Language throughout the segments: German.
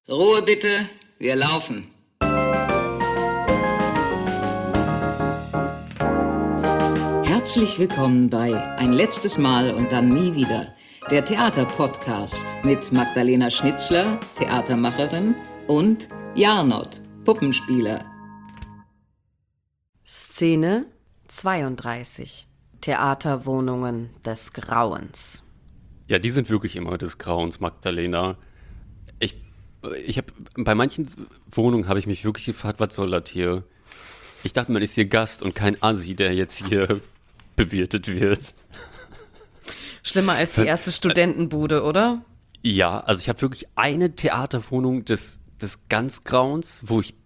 Ruhe bitte, wir laufen. Herzlich willkommen bei Ein letztes Mal und dann nie wieder, der Theaterpodcast mit Magdalena Schnitzler, Theatermacherin, und Jarnot, Puppenspieler. Szene 32. Theaterwohnungen des Grauens. Ja, die sind wirklich immer des Grauens, Magdalena. Ich habe bei manchen Wohnungen habe ich mich wirklich gefragt, was soll das hier? Ich dachte, man ist hier Gast und kein Assi, der jetzt hier bewirtet wird. Schlimmer als die erste Studentenbude, oder? Ja, also ich habe wirklich eine Theaterwohnung des ganz Grauens,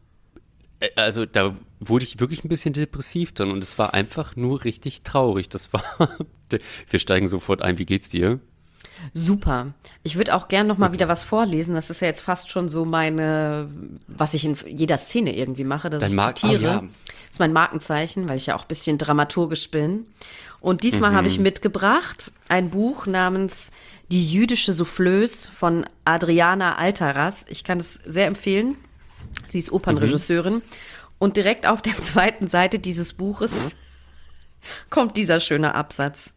also da wurde ich wirklich ein bisschen depressiv dann und es war einfach nur richtig traurig. Wir steigen sofort ein, wie geht's dir? Super. Ich würde auch gern noch mal wieder was vorlesen. Das ist ja jetzt fast schon so was ich in jeder Szene irgendwie mache, dass ich zitiere. Ja. Das ist mein Markenzeichen, weil ich ja auch ein bisschen dramaturgisch bin. Und diesmal habe ich mitgebracht ein Buch namens Die jüdische Soufflöse von Adriana Altaras. Ich kann es sehr empfehlen. Sie ist Opernregisseurin. Und direkt auf der zweiten Seite dieses Buches kommt dieser schöne Absatz.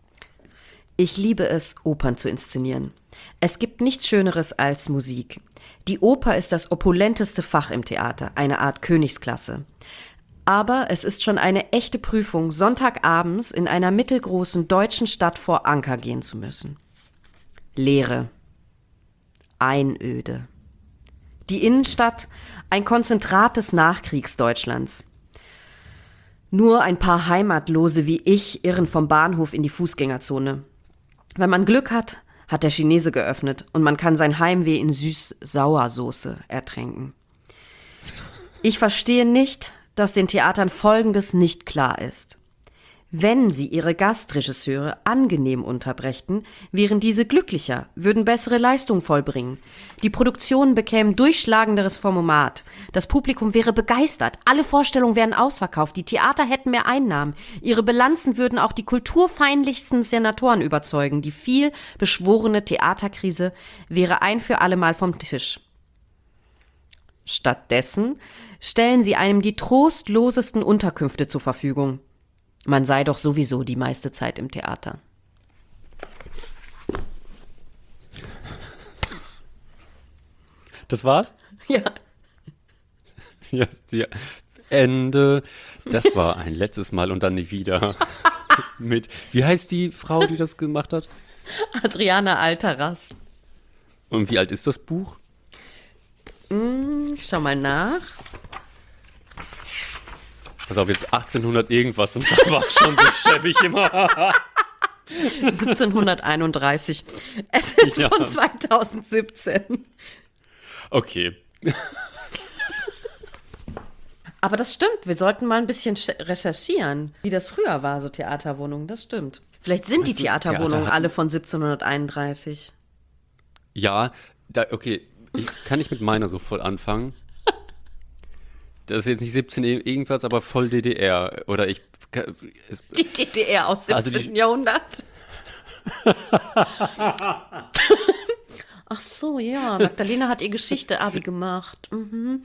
Ich liebe es, Opern zu inszenieren. Es gibt nichts Schöneres als Musik. Die Oper ist das opulenteste Fach im Theater, eine Art Königsklasse. Aber es ist schon eine echte Prüfung, Sonntagabends in einer mittelgroßen deutschen Stadt vor Anker gehen zu müssen. Leere. Einöde. Die Innenstadt, ein Konzentrat des Nachkriegsdeutschlands. Nur ein paar Heimatlose wie ich irren vom Bahnhof in die Fußgängerzone. Wenn man Glück hat, hat der Chinese geöffnet und man kann sein Heimweh in Süß-Sauersoße ertränken. Ich verstehe nicht, dass den Theatern Folgendes nicht klar ist. Wenn sie ihre Gastregisseure angenehm unterbrächten, wären diese glücklicher, würden bessere Leistungen vollbringen. Die Produktionen bekämen durchschlagenderes Format. Das Publikum wäre begeistert. Alle Vorstellungen wären ausverkauft. Die Theater hätten mehr Einnahmen. Ihre Bilanzen würden auch die kulturfeindlichsten Senatoren überzeugen. Die viel beschworene Theaterkrise wäre ein für alle Mal vom Tisch. Stattdessen stellen sie einem die trostlosesten Unterkünfte zur Verfügung. Man sei doch sowieso die meiste Zeit im Theater. Das war's? Ja. Ja, Ende. Das war ein letztes Mal und dann nie wieder. Wie heißt die Frau, die das gemacht hat? Adriana Altaras. Und wie alt ist das Buch? Ich schau mal nach. Pass auf, jetzt 1800 irgendwas und da war schon so schäbig immer. 1731. Es ist Ja. von 2017. Okay. Aber das stimmt, wir sollten mal ein bisschen recherchieren, wie das früher war, so Theaterwohnungen, das stimmt. Vielleicht sind die Theaterwohnungen alle von 1731. Ja, okay, kann ich mit meiner so voll anfangen? Das ist jetzt nicht 17 irgendwas, aber voll DDR. Oder Die DDR aus 17. Jahrhundert. Ach so, ja. Magdalena hat ihr Geschichte-Abi gemacht. Mhm.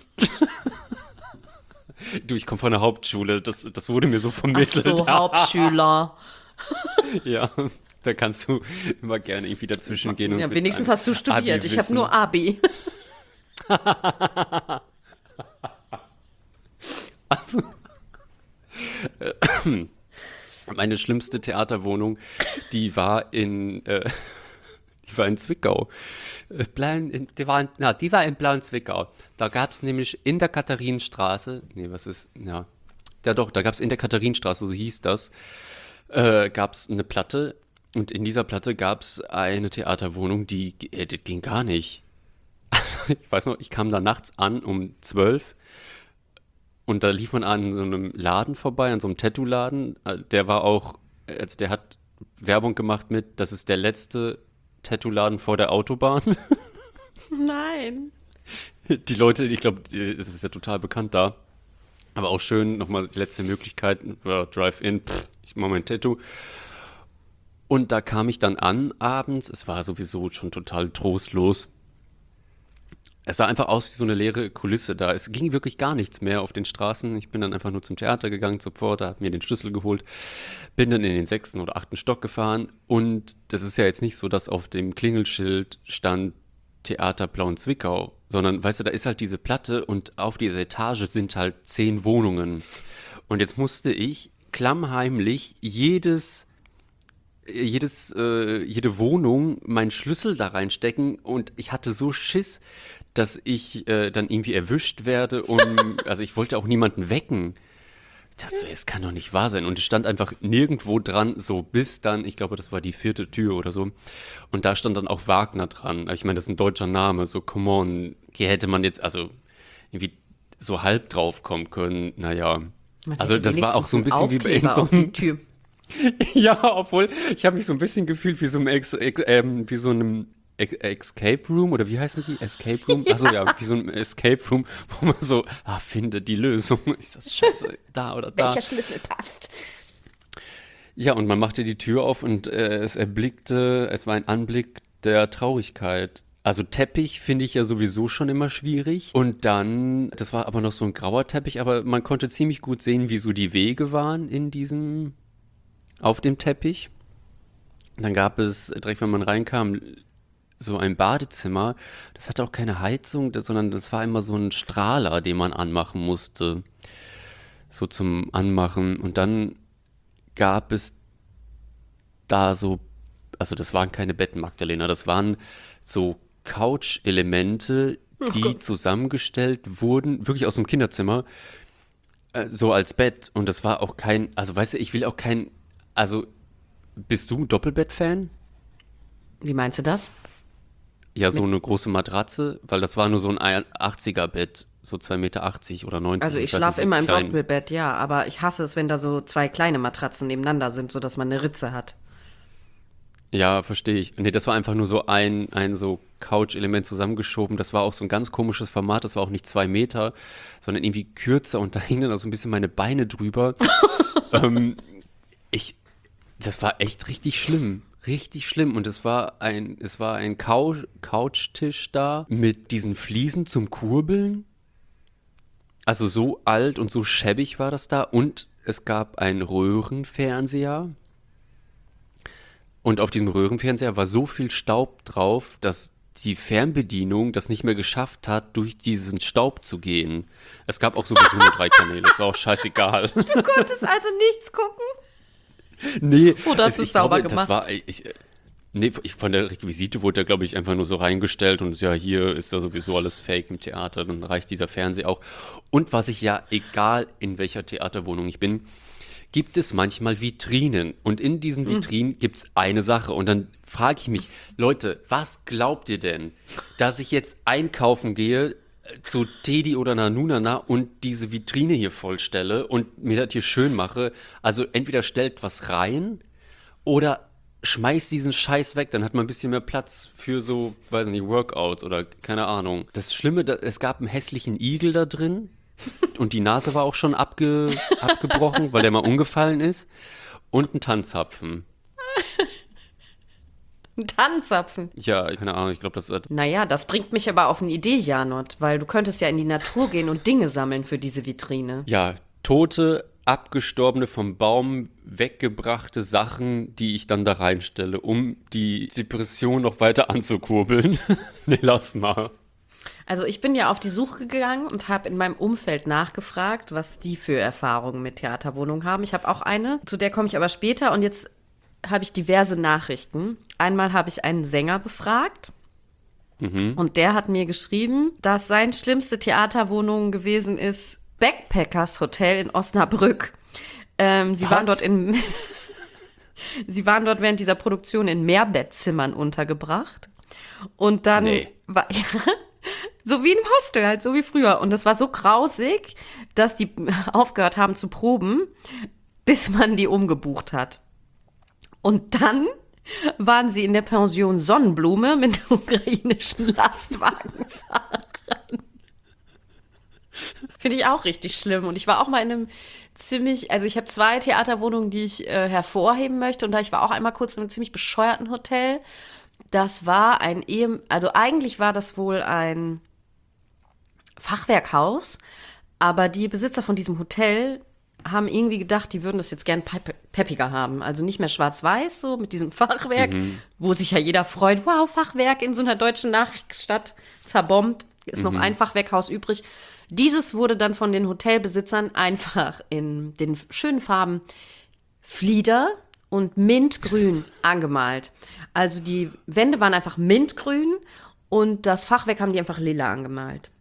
Du, ich komme von der Hauptschule. Das wurde mir so vermittelt. Ach so, Hauptschüler. Ja, da kannst du immer gerne irgendwie dazwischen gehen. Und Ja, wenigstens hast du studiert. Ich habe nur Abi. Also, meine schlimmste Theaterwohnung, die war in Zwickau. Die war in Blauen-Zwickau. Da gab es nämlich in der Katharinenstraße, da gab es in der Katharinenstraße, so hieß das, gab es eine Platte und in dieser Platte gab es eine Theaterwohnung, die ging gar nicht. Also, ich weiß noch, ich kam da nachts an um 12 und da lief man an so einem Laden vorbei, an so einem Tattoo-Laden. Der war auch, also der hat Werbung gemacht mit, das ist der letzte Tattoo-Laden vor der Autobahn. Nein. Die Leute, ich glaube, es ist ja total bekannt da. Aber auch schön, nochmal die letzte Möglichkeit, Drive-In, ich mache mein Tattoo. Und da kam ich dann an abends, es war sowieso schon total trostlos. Es sah einfach aus wie so eine leere Kulisse da. Es ging wirklich gar nichts mehr auf den Straßen. Ich bin dann einfach nur zum Theater gegangen, zur Pforte, habe mir den Schlüssel geholt, bin dann in den 6. oder 8. Stock gefahren. Und das ist ja jetzt nicht so, dass auf dem Klingelschild stand Theater Plauen-Zwickau, sondern, weißt du, da ist halt diese Platte und auf dieser Etage sind halt 10 Wohnungen. Und jetzt musste ich klammheimlich jede Wohnung meinen Schlüssel da reinstecken und ich hatte so Schiss, dass ich dann irgendwie erwischt werde also ich wollte auch niemanden wecken. Ich dachte so, es kann doch nicht wahr sein. Und es stand einfach nirgendwo dran, so bis dann, ich glaube, das war die 4. Tür oder so. Und da stand dann auch Wagner dran. Ich meine, das ist ein deutscher Name, so come on. Hier hätte man jetzt also irgendwie so halb drauf kommen können. Naja, also das war auch so ein bisschen wie bei auf die Tür. Ja, obwohl, ich habe mich so ein bisschen gefühlt wie so einem Escape Room, oder wie heißen die? Escape Room? Achso, ja, wie so ein Escape Room, wo man so, finde die Lösung. Ist das scheiße, da oder da? Welcher Schlüssel passt? Ja, und man machte die Tür auf und es war ein Anblick der Traurigkeit. Also Teppich finde ich ja sowieso schon immer schwierig. Und dann, das war aber noch so ein grauer Teppich, aber man konnte ziemlich gut sehen, wie so die Wege waren auf dem Teppich. Und dann gab es, direkt wenn man reinkam, so ein Badezimmer. Das hatte auch keine Heizung, sondern das war immer so ein Strahler, den man anmachen musste. So zum Anmachen. Und dann gab es da so, also das waren keine Betten, Magdalena, das waren so Couch-Elemente, die zusammengestellt wurden, wirklich aus dem Kinderzimmer, so als Bett. Und das war auch also weißt du, ich will auch also bist du Doppelbett-Fan? Wie meinst du das? Ja, so eine große Matratze, weil das war nur so ein 80er-Bett, so 2,80 Meter oder 90. Also ich weiß schlafe nicht, immer im klein. Doppelbett, ja, aber ich hasse es, wenn da so 2 kleine Matratzen nebeneinander sind, sodass man eine Ritze hat. Ja, verstehe ich. Nee, das war einfach nur so ein so Couch-Element zusammengeschoben. Das war auch so ein ganz komisches Format. Das war auch nicht 2 Meter, sondern irgendwie kürzer und da hingen dann auch so ein bisschen meine Beine drüber. Das war echt richtig schlimm. Richtig schlimm. Und es war ein Couchtisch da mit diesen Fliesen zum Kurbeln. Also so alt und so schäbig war das da. Und es gab einen Röhrenfernseher. Und auf diesem Röhrenfernseher war so viel Staub drauf, dass die Fernbedienung das nicht mehr geschafft hat, durch diesen Staub zu gehen. Es gab auch sowieso nur 3 Kanäle. Es war auch scheißegal. Du konntest also nichts gucken? Nee. Oder hast du es sauber gemacht? Das war, von der Requisite wurde da, glaube ich, einfach nur so reingestellt und ja, hier ist ja sowieso alles Fake im Theater, dann reicht dieser Fernseher auch. Und was ich ja, egal in welcher Theaterwohnung ich bin, gibt es manchmal Vitrinen. Und in diesen Vitrinen gibt es eine Sache. Und dann frage ich mich, Leute, was glaubt ihr denn, dass ich jetzt einkaufen gehe zu Teddy oder Nanunana und diese Vitrine hier vollstelle und mir das hier schön mache? Also entweder stellt was rein oder schmeißt diesen Scheiß weg, dann hat man ein bisschen mehr Platz für so, weiß nicht, Workouts oder keine Ahnung. Das Schlimme, es gab einen hässlichen Igel da drin. Und die Nase war auch schon abgebrochen, weil der mal umgefallen ist. Und ein Tanzapfen. Ein Tanzapfen? Ja, keine Ahnung, ich glaube, das ist... Naja, das bringt mich aber auf eine Idee, Janot, weil du könntest ja in die Natur gehen und Dinge sammeln für diese Vitrine. Ja, tote, abgestorbene, vom Baum weggebrachte Sachen, die ich dann da reinstelle, um die Depression noch weiter anzukurbeln. Nee, lass mal. Also ich bin ja auf die Suche gegangen und habe in meinem Umfeld nachgefragt, was die für Erfahrungen mit Theaterwohnungen haben. Ich habe auch eine, zu der komme ich aber später. Und jetzt habe ich diverse Nachrichten. Einmal habe ich einen Sänger befragt. Und der hat mir geschrieben, dass seine schlimmste Theaterwohnung gewesen ist Backpackers Hotel in Osnabrück. Sie waren dort während dieser Produktion in Mehrbettzimmern untergebracht. Und dann war so wie im Hostel, halt so wie früher. Und das war so grausig, dass die aufgehört haben zu proben, bis man die umgebucht hat. Und dann waren sie in der Pension Sonnenblume mit ukrainischen Lastwagenfahrern. Finde ich auch richtig schlimm. Und ich war auch mal in einem also ich habe 2 Theaterwohnungen, die ich hervorheben möchte. Und ich war auch einmal kurz in einem ziemlich bescheuerten Hotel. Das war also eigentlich war das wohl ein Fachwerkhaus, aber die Besitzer von diesem Hotel haben irgendwie gedacht, die würden das jetzt gern peppiger haben. Also nicht mehr schwarz-weiß, so mit diesem Fachwerk, wo sich ja jeder freut. Wow, Fachwerk in so einer deutschen Nachkriegsstadt zerbombt. Ist noch ein Fachwerkhaus übrig. Dieses wurde dann von den Hotelbesitzern einfach in den schönen Farben Flieder und Mintgrün angemalt. Also die Wände waren einfach Mintgrün und das Fachwerk haben die einfach lila angemalt.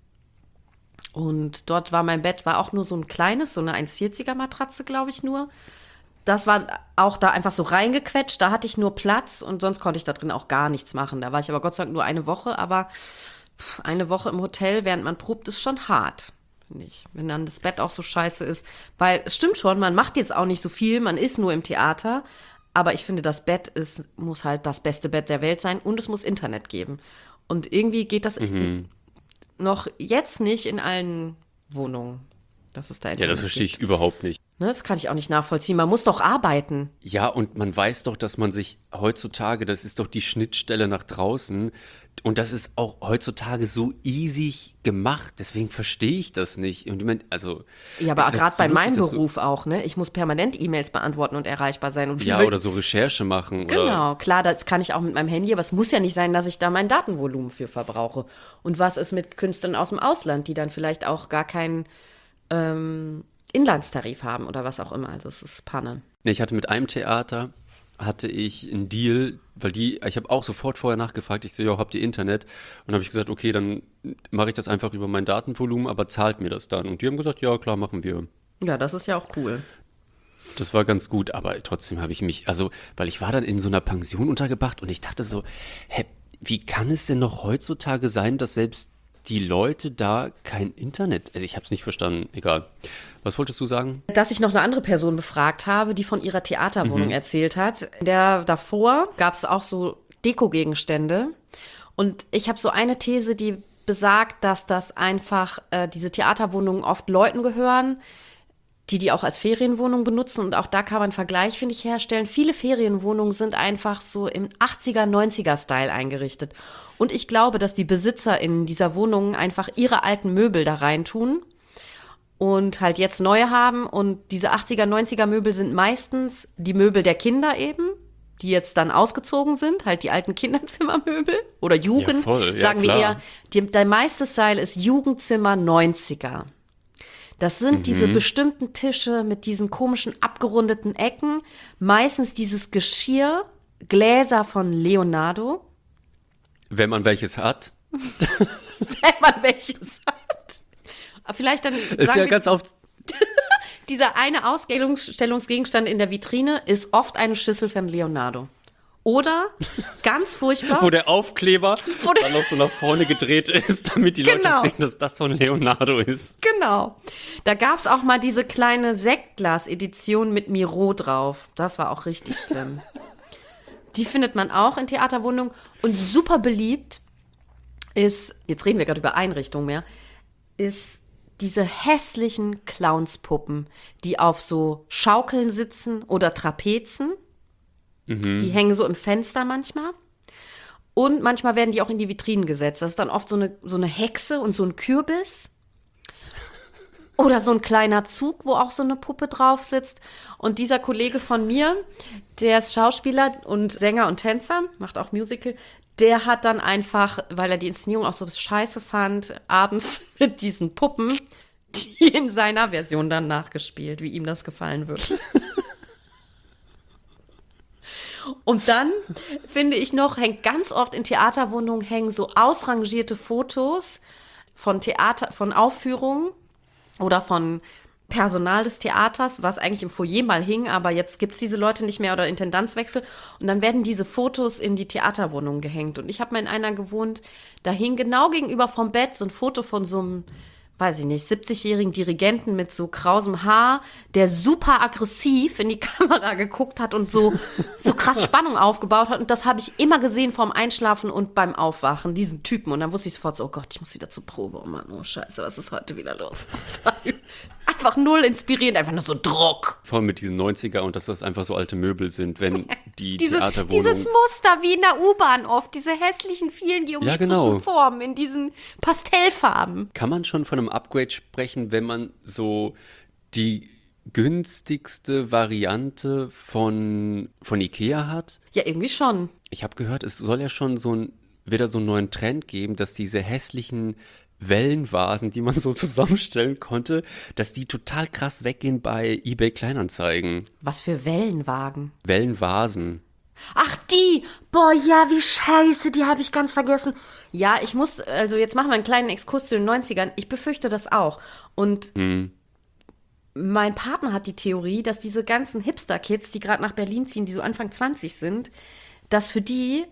Und dort war mein Bett, war auch nur so ein kleines, so eine 1,40er Matratze, glaube ich nur. Das war auch da einfach so reingequetscht, da hatte ich nur Platz und sonst konnte ich da drin auch gar nichts machen. Da war ich aber Gott sei Dank nur eine Woche, aber eine Woche im Hotel, während man probt, ist schon hart, finde ich. Wenn dann das Bett auch so scheiße ist. Weil es stimmt schon, man macht jetzt auch nicht so viel, man ist nur im Theater. Aber ich finde, das Bett muss halt das beste Bett der Welt sein und es muss Internet geben. Und irgendwie geht das noch jetzt nicht in allen Wohnungen. Das ist da Ja, das verstehe ich überhaupt nicht. Ne, das kann ich auch nicht nachvollziehen. Man muss doch arbeiten. Ja, und man weiß doch, dass man sich heutzutage, das ist doch die Schnittstelle nach draußen und das ist auch heutzutage so easy gemacht, deswegen verstehe ich das nicht. Und ich meine, also Ja, aber das gerade ist so bei meinem lustig, dass Beruf auch, ne? Ich muss permanent E-Mails beantworten und erreichbar sein. Und wie ja, soll- oder so Recherche machen. Oder, Genau, klar, das kann ich auch mit meinem Handy, aber es muss ja nicht sein, dass ich da mein Datenvolumen für verbrauche. Und was ist mit Künstlern aus dem Ausland, die dann vielleicht auch gar keinen Inlandstarif haben oder was auch immer. Also es ist Panne. nee, ich hatte mit einem Theater, hatte ich einen Deal, weil ich habe auch sofort vorher nachgefragt, ich so, ja, habt ihr Internet? Und dann habe ich gesagt, okay, dann mache ich das einfach über mein Datenvolumen, aber zahlt mir das dann? Und die haben gesagt, ja, klar, machen wir. Ja, das ist ja auch cool. Das war ganz gut, aber trotzdem habe ich mich, also, weil ich war dann in so einer Pension untergebracht und ich dachte so, hä, wie kann es denn noch heutzutage sein, dass selbst die Leute da kein Internet, also ich habe es nicht verstanden, egal. Was wolltest du sagen? Dass ich noch eine andere Person befragt habe, die von ihrer Theaterwohnung erzählt hat. Davor gab es auch so Dekogegenstände. Und ich habe so eine These, die besagt, dass das einfach diese Theaterwohnungen oft Leuten gehören, die auch als Ferienwohnung benutzen. Und auch da kann man einen Vergleich, finde ich, herstellen. Viele Ferienwohnungen sind einfach so im 80er, 90er-Style eingerichtet. Und ich glaube, dass die Besitzer in dieser Wohnung einfach ihre alten Möbel da reintun und halt jetzt neue haben. Und diese 80er, 90er Möbel sind meistens die Möbel der Kinder eben, die jetzt dann ausgezogen sind, halt die alten Kinderzimmermöbel oder Jugend, Ja, voll, ja, sagen wir klar. eher. Der meiste Style ist Jugendzimmer 90er. Das sind diese bestimmten Tische mit diesen komischen abgerundeten Ecken, meistens dieses Geschirr, Gläser von Leonardo, Wenn man welches hat. wenn man welches hat. Vielleicht dann Ist sagen ja wir, ganz oft, dieser eine Ausstellungsgegenstand in der Vitrine ist oft eine Schüssel von Leonardo. Oder, ganz furchtbar, wo der Aufkleber Wo der- dann noch so nach vorne gedreht ist, damit die Leute Genau. sehen, dass das von Leonardo ist. genau. Da gab es auch mal diese kleine Sektglas-Edition mit Miro drauf. Das war auch richtig schlimm. Die findet man auch in Theaterwohnungen. Und super beliebt ist, jetzt reden wir gerade über Einrichtungen mehr, ist diese hässlichen Clownspuppen, die auf so Schaukeln sitzen oder Trapezen. Die hängen so im Fenster manchmal. Und manchmal werden die auch in die Vitrinen gesetzt. Das ist dann oft so eine Hexe und so ein Kürbis. Oder so ein kleiner Zug, wo auch so eine Puppe drauf sitzt. Und dieser Kollege von mir, der ist Schauspieler und Sänger und Tänzer, macht auch Musical, der hat dann einfach, weil er die Inszenierung auch so scheiße fand, abends mit diesen Puppen, die in seiner Version dann nachgespielt, wie ihm das gefallen wird. Und dann, finde ich noch, hängt ganz oft in Theaterwohnungen hängen so ausrangierte Fotos von von Aufführungen oder von Personal des Theaters, was eigentlich im Foyer mal hing, aber jetzt gibt es diese Leute nicht mehr oder Intendanzwechsel. Und dann werden diese Fotos in die Theaterwohnung gehängt. Und ich habe mal in einer gewohnt, da hing genau gegenüber vom Bett so ein Foto von so einem, weiß ich nicht, 70-jährigen Dirigenten mit so krausem Haar, der super aggressiv in die Kamera geguckt hat und so krass Spannung aufgebaut hat. Und das habe ich immer gesehen vorm Einschlafen und beim Aufwachen, diesen Typen. Und dann wusste ich sofort so, oh Gott, ich muss wieder zur Probe. Oh Mann, oh Scheiße, was ist heute wieder los? einfach null inspirierend, einfach nur so Druck. Vor allem mit diesen 90er und dass das einfach so alte Möbel sind, wenn die Dieses Theaterwohnung... Muster wie in der U-Bahn oft, diese hässlichen, vielen geometrischen Formen in diesen Pastellfarben. Kann man schon von einem Upgrade sprechen, wenn man so die günstigste Variante von Ikea hat? Ja, irgendwie schon. Ich habe gehört, es soll ja schon wieder so einen neuen Trend geben, dass diese hässlichen Wellenvasen, die man so zusammenstellen konnte, dass die total krass weggehen bei eBay Kleinanzeigen. Was für Wellenwagen? Wellenvasen. Ach, die! Boah, ja, wie scheiße, die habe ich ganz vergessen. Ja, jetzt machen wir einen kleinen Exkurs zu den 90ern. Ich befürchte das auch. Und mein Partner hat die Theorie, dass diese ganzen Hipster-Kids, die gerade nach Berlin ziehen, die so Anfang 20 sind, dass für die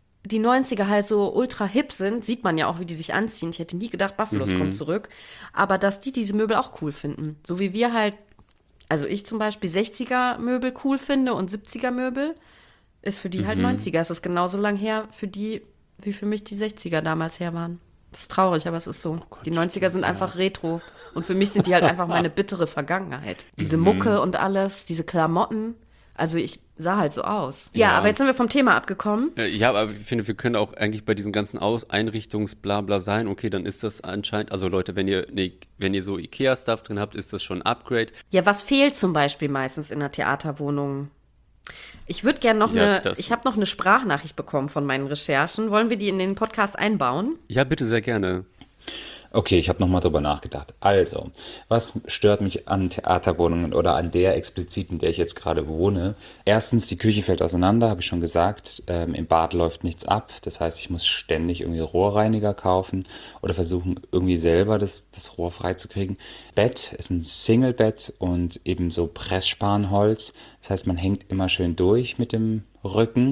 90er halt so ultra hip sind, sieht man ja auch, wie die sich anziehen. Ich hätte nie gedacht, Buffalos kommt zurück. Aber dass die diese Möbel auch cool finden. So wie wir halt, also ich zum Beispiel 60er Möbel cool finde und 70er Möbel, ist für die halt 90er. Es ist genauso lang her für die, wie für mich die 60er damals her waren. Das ist traurig, aber es ist so. Die 90er sind einfach Retro. Und für mich sind die halt einfach meine bittere Vergangenheit. Diese Mucke und alles, diese Klamotten. Also ich sah halt so aus. Ja, aber jetzt sind wir vom Thema abgekommen. Ja, aber ich finde, wir können auch eigentlich bei diesen ganzen Einrichtungsblabla sein. Okay, dann ist das anscheinend, also Leute, wenn ihr so Ikea-Stuff drin habt, ist das schon ein Upgrade. Ja, was fehlt zum Beispiel meistens in einer Theaterwohnung? Ich würde gerne ich habe noch eine Sprachnachricht bekommen von meinen Recherchen. Wollen wir die in den Podcast einbauen? Ja, bitte, sehr gerne. Okay, ich habe nochmal drüber nachgedacht. Also, was stört mich an Theaterwohnungen oder an der explizit, in der ich jetzt gerade wohne? Erstens, die Küche fällt auseinander, habe ich schon gesagt. Im Bad läuft nichts ab. Das heißt, ich muss ständig irgendwie Rohrreiniger kaufen oder versuchen, irgendwie selber das Rohr freizukriegen. Bett ist ein Singlebett und eben so Pressspanholz. Das heißt, man hängt immer schön durch mit dem Rücken.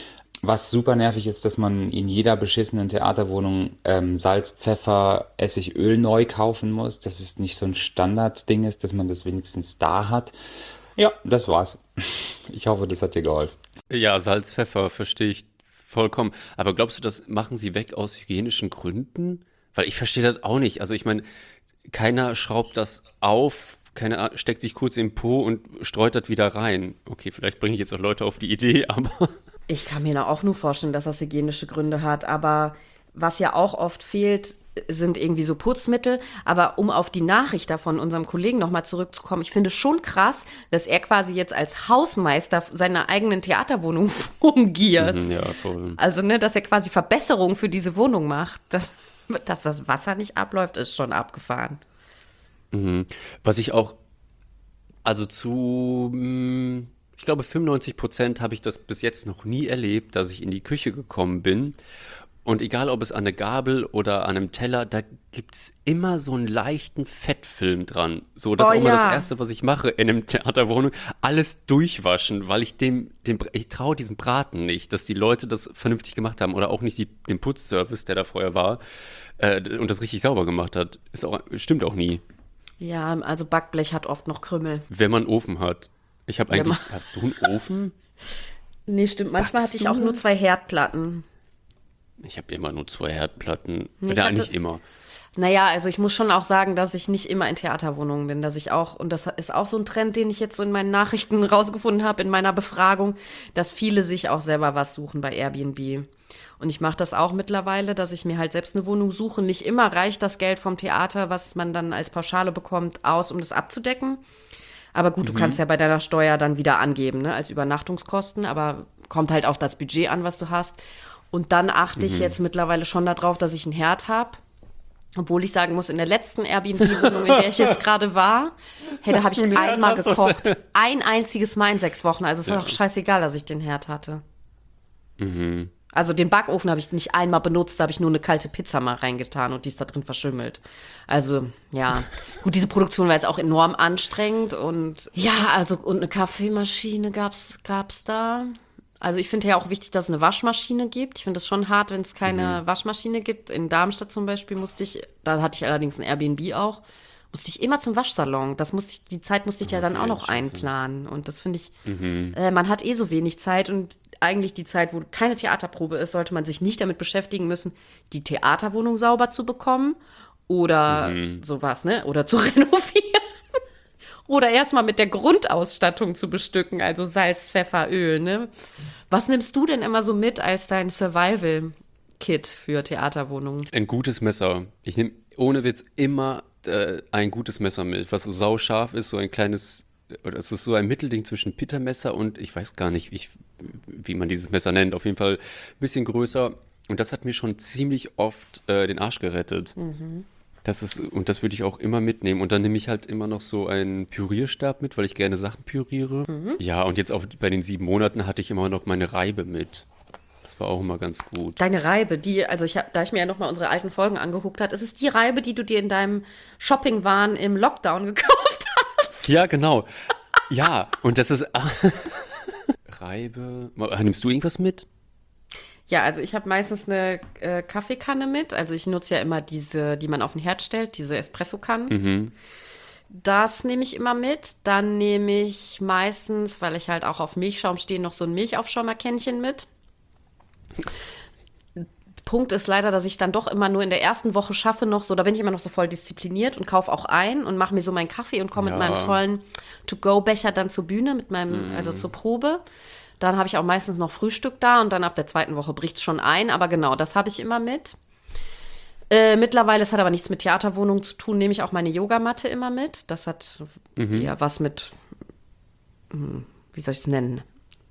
Was super nervig ist, dass man in jeder beschissenen Theaterwohnung Salz, Pfeffer, Essig, Öl neu kaufen muss. Dass es nicht so ein Standardding ist, dass man das wenigstens da hat. Ja, das war's. Ich hoffe, das hat dir geholfen. Ja, Salz, Pfeffer, verstehe ich vollkommen. Aber glaubst du, das machen sie weg aus hygienischen Gründen? Weil ich verstehe das auch nicht. Also ich meine, keiner schraubt das auf, keiner steckt sich kurz im Po und streut das wieder rein. Okay, vielleicht bringe ich jetzt auch Leute auf die Idee, aber... Ich kann mir auch nur vorstellen, dass das hygienische Gründe hat, aber was ja auch oft fehlt, sind irgendwie so Putzmittel. Aber um auf die Nachricht da von unserem Kollegen nochmal zurückzukommen, ich finde schon krass, dass er quasi jetzt als Hausmeister seiner eigenen Theaterwohnung fungiert. Ja, voll. Also, dass er quasi Verbesserungen für diese Wohnung macht. Dass das Wasser nicht abläuft, ist schon abgefahren. Was ich auch, also ich glaube, 95% habe ich das bis jetzt noch nie erlebt, dass ich in die Küche gekommen bin. Und egal, ob es an einer Gabel oder an einem Teller, da gibt es immer so einen leichten Fettfilm dran. So, das ist auch mal das Erste, was ich mache in einem Theaterwohnung. Alles durchwaschen, weil ich ich traue diesem Braten nicht, dass die Leute das vernünftig gemacht haben. Oder auch nicht dem Putzservice, der da vorher war, und das richtig sauber gemacht hat. Stimmt auch nie. Ja, also Backblech hat oft noch Krümel. Wenn man einen Ofen hat. Ich habe eigentlich, hast du einen Ofen? Nee, stimmt. Manchmal hatte ich auch nur 2 Herdplatten. Ich habe immer nur 2 Herdplatten. Nee, nicht immer. Naja, also ich muss schon auch sagen, dass ich nicht immer in Theaterwohnungen bin, dass ich auch, und das ist auch so ein Trend, den ich jetzt so in meinen Nachrichten rausgefunden habe, in meiner Befragung, dass viele sich auch selber was suchen bei Airbnb. Und ich mache das auch mittlerweile, dass ich mir halt selbst eine Wohnung suche. Nicht immer reicht das Geld vom Theater, was man dann als Pauschale bekommt, aus, um das abzudecken. Aber gut, du kannst ja bei deiner Steuer dann wieder angeben, ne, als Übernachtungskosten, aber kommt halt auf das Budget an, was du hast. Und dann achte ich jetzt mittlerweile schon darauf, dass ich einen Herd habe. Obwohl ich sagen muss, in der letzten Airbnb-Wohnung, in der ich jetzt gerade war, da habe ich einmal gekocht. Ein einziges Mal in 6 Wochen. Also es war doch scheißegal, dass ich den Herd hatte. Also den Backofen habe ich nicht einmal benutzt, da habe ich nur eine kalte Pizza mal reingetan und die ist da drin verschimmelt. Also, ja. Gut, diese Produktion war jetzt auch enorm anstrengend und und eine Kaffeemaschine gab's da. Also ich finde ja auch wichtig, dass es eine Waschmaschine gibt. Ich finde es schon hart, wenn es keine Waschmaschine gibt. In Darmstadt zum Beispiel da hatte ich allerdings ein Airbnb auch, musste ich immer zum Waschsalon. Die Zeit musste ich ja dann auch noch einplanen. Und das finde ich, man hat so wenig Zeit und eigentlich die Zeit, wo keine Theaterprobe ist, sollte man sich nicht damit beschäftigen müssen, die Theaterwohnung sauber zu bekommen oder sowas, ne? Oder zu renovieren. Oder erstmal mit der Grundausstattung zu bestücken, also Salz, Pfeffer, Öl, ne? Was nimmst du denn immer so mit als dein Survival-Kit für Theaterwohnungen? Ein gutes Messer. Ich nehme ohne Witz immer ein gutes Messer mit, was so sauscharf ist, so ein kleines, oder es ist so ein Mittelding zwischen Pittermesser und ich weiß gar nicht, wie man dieses Messer nennt. Auf jeden Fall ein bisschen größer. Und das hat mir schon ziemlich oft den Arsch gerettet. Und das würde ich auch immer mitnehmen. Und dann nehme ich halt immer noch so einen Pürierstab mit, weil ich gerne Sachen püriere. Ja, und jetzt auch bei den 7 Monaten hatte ich immer noch meine Reibe mit. Das war auch immer ganz gut. Deine Reibe, da ich mir ja nochmal unsere alten Folgen angeguckt habe, ist es die Reibe, die du dir in deinem Shopping-Wahn im Lockdown gekauft hast? Ja, genau. Ja, und das ist Reibe. Nimmst du irgendwas mit? Ja, also ich habe meistens eine Kaffeekanne mit. Also ich nutze ja immer diese, die man auf den Herd stellt, diese Espressokannen. Das nehme ich immer mit. Dann nehme ich meistens, weil ich halt auch auf Milchschaum stehe, noch so ein Milchaufschäumerkännchen mit. Punkt ist leider, dass ich dann doch immer nur in der ersten Woche schaffe noch so, da bin ich immer noch so voll diszipliniert und kaufe auch ein und mache mir so meinen Kaffee und komme mit meinem tollen To-Go-Becher dann zur Bühne, also zur Probe. Dann habe ich auch meistens noch Frühstück da und dann ab der 2. Woche bricht es schon ein. Aber genau, das habe ich immer mit. Mittlerweile, es hat aber nichts mit Theaterwohnung zu tun, nehme ich auch meine Yogamatte immer mit. Das hat ja was mit, wie soll ich es nennen,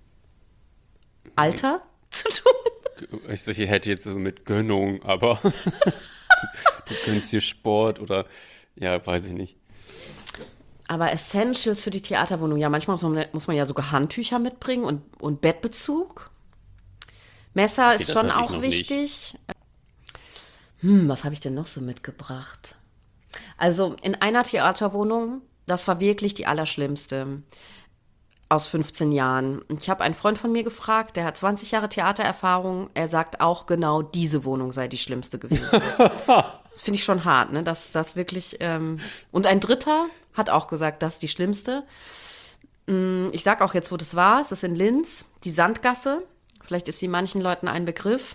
Alter zu tun. Ich hätte jetzt so mit Gönnung, aber du gönnst dir Sport oder, ja, weiß ich nicht. Aber Essentials für die Theaterwohnung, ja, manchmal muss man ja sogar Handtücher mitbringen und Bettbezug. Messer ist schon auch wichtig. Was habe ich denn noch so mitgebracht? Also in einer Theaterwohnung, das war wirklich die allerschlimmste aus 15 Jahren. Ich habe einen Freund von mir gefragt, der hat 20 Jahre Theatererfahrung. Er sagt auch genau, diese Wohnung sei die schlimmste gewesen. Das finde ich schon hart, ne? Das wirklich. Und ein Dritter hat auch gesagt, das ist die schlimmste. Ich sage auch jetzt, wo das war. Es ist in Linz, die Sandgasse. Vielleicht ist sie manchen Leuten ein Begriff.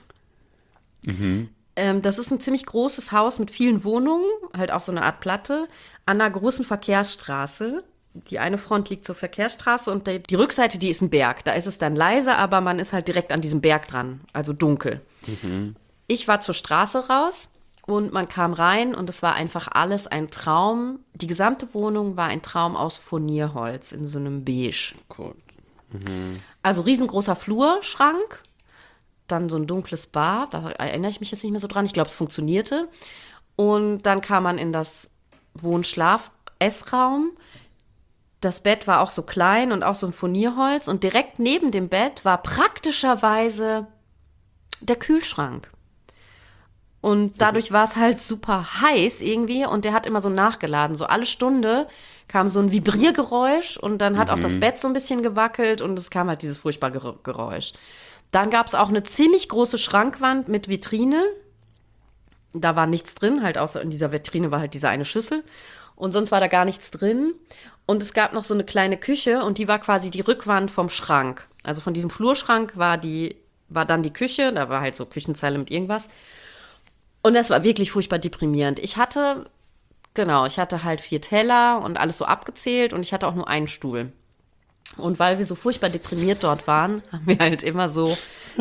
Das ist ein ziemlich großes Haus mit vielen Wohnungen, halt auch so eine Art Platte, an einer großen Verkehrsstraße. Die eine Front liegt zur Verkehrsstraße und die Rückseite, die ist ein Berg. Da ist es dann leise, aber man ist halt direkt an diesem Berg dran, also dunkel. Ich war zur Straße raus und man kam rein und es war einfach alles ein Traum. Die gesamte Wohnung war ein Traum aus Furnierholz in so einem Beige. Gott. Also riesengroßer Flurschrank, dann so ein dunkles Bad, da erinnere ich mich jetzt nicht mehr so dran. Ich glaube, es funktionierte. Und dann kam man in das Wohn-Schlaf-Essraum. Das Bett war auch so klein und auch so ein Furnierholz. Und direkt neben dem Bett war praktischerweise der Kühlschrank. Und dadurch war es halt super heiß irgendwie. Und der hat immer so nachgeladen. So alle Stunde kam so ein Vibriergeräusch. Und dann hat auch das Bett so ein bisschen gewackelt. Und es kam halt dieses furchtbare Geräusch. Dann gab es auch eine ziemlich große Schrankwand mit Vitrine. Da war nichts drin. Halt außer in dieser Vitrine war halt diese eine Schüssel. Und sonst war da gar nichts drin. Und es gab noch so eine kleine Küche und die war quasi die Rückwand vom Schrank. Also von diesem Flurschrank war dann die Küche, da war halt so Küchenzeile mit irgendwas. Und das war wirklich furchtbar deprimierend. Ich hatte halt 4 Teller und alles so abgezählt und ich hatte auch nur einen Stuhl. Und weil wir so furchtbar deprimiert dort waren, haben wir halt immer so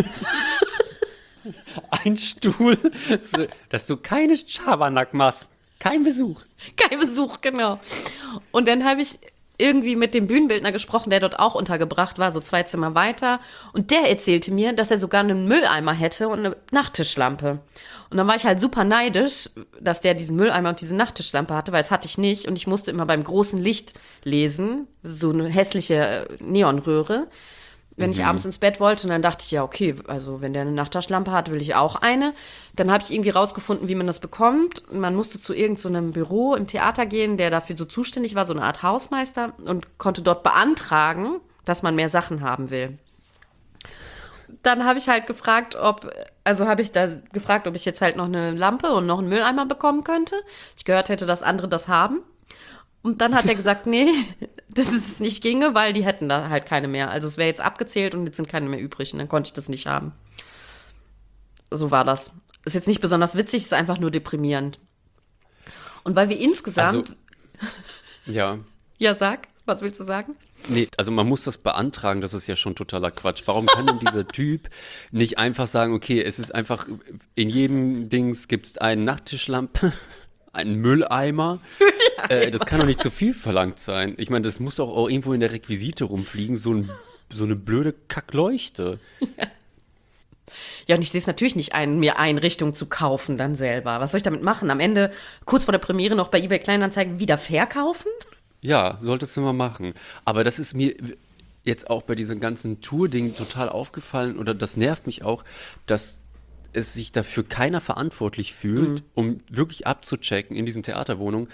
Ein Stuhl, dass du keine Schabernack machst. Kein Besuch. Kein Besuch, genau. Und dann habe ich irgendwie mit dem Bühnenbildner gesprochen, der dort auch untergebracht war, so 2 Zimmer weiter. Und der erzählte mir, dass er sogar einen Mülleimer hätte und eine Nachttischlampe. Und dann war ich halt super neidisch, dass der diesen Mülleimer und diese Nachttischlampe hatte, weil das hatte ich nicht. Und ich musste immer beim großen Licht lesen, so eine hässliche Neonröhre, wenn ich abends ins Bett wollte. Und dann dachte ich, ja, okay, also wenn der eine Nachttischlampe hat, will ich auch eine. Dann habe ich irgendwie rausgefunden, wie man das bekommt. Man musste zu irgendeinem Büro im Theater gehen, der dafür so zuständig war, so eine Art Hausmeister, und konnte dort beantragen, dass man mehr Sachen haben will. Dann habe ich halt gefragt, ob ich jetzt halt noch eine Lampe und noch einen Mülleimer bekommen könnte. Ich gehört hätte, dass andere das haben. Und dann hat er gesagt, nee, dass es nicht ginge, weil die hätten da halt keine mehr. Also es wäre jetzt abgezählt und jetzt sind keine mehr übrig. Und dann konnte ich das nicht haben. So war das. Ist jetzt nicht besonders witzig, ist einfach nur deprimierend. Und weil wir insgesamt... Also, ja. Ja, sag, was willst du sagen? Nee, also man muss das beantragen, das ist ja schon totaler Quatsch. Warum kann denn dieser Typ nicht einfach sagen, okay, es ist einfach, in jedem Dings gibt es eine Nachttischlampe, einen Mülleimer. Das kann doch nicht zu viel verlangt sein. Ich meine, das muss doch auch irgendwo in der Requisite rumfliegen, so eine blöde Kackleuchte. Ja, und ich sehe es natürlich nicht ein, mir Einrichtungen zu kaufen dann selber. Was soll ich damit machen? Am Ende, kurz vor der Premiere, noch bei eBay Kleinanzeigen wieder verkaufen? Ja, solltest du mal machen. Aber das ist mir jetzt auch bei diesem ganzen Tour-Ding total aufgefallen, oder das nervt mich auch, dass es sich dafür keiner verantwortlich fühlt, um wirklich abzuchecken in diesen Theaterwohnungen,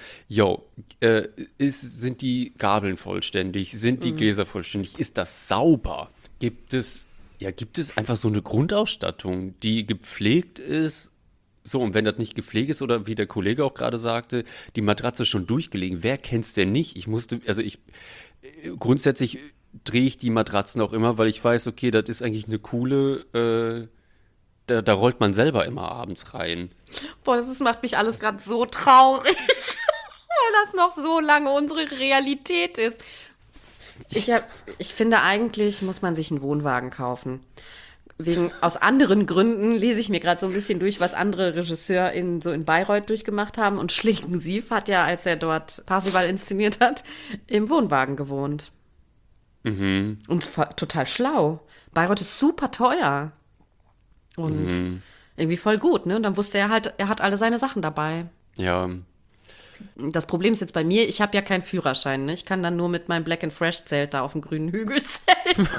sind die Gabeln vollständig, sind die Gläser vollständig, ist das sauber? Gibt es einfach so eine Grundausstattung, die gepflegt ist? So, und wenn das nicht gepflegt ist, oder wie der Kollege auch gerade sagte, die Matratze schon durchgelegen, wer kennt's denn nicht? Grundsätzlich drehe ich die Matratzen auch immer, weil ich weiß, okay, das ist eigentlich eine coole, da rollt man selber immer abends rein. Boah, macht mich alles gerade so traurig, weil das noch so lange unsere Realität ist. Ich finde, eigentlich muss man sich einen Wohnwagen kaufen. Aus anderen Gründen lese ich mir gerade so ein bisschen durch, was andere RegisseurInnen so in Bayreuth durchgemacht haben. Und Schlingensief hat ja, als er dort Parsival inszeniert hat, im Wohnwagen gewohnt. Mhm. Und total schlau. Bayreuth ist super teuer. Und irgendwie voll gut, ne? Und dann wusste er halt, er hat alle seine Sachen dabei. Ja. Das Problem ist jetzt bei mir, ich habe ja keinen Führerschein, ne? Ich kann dann nur mit meinem Black and Fresh Zelt da auf dem grünen Hügel zelten.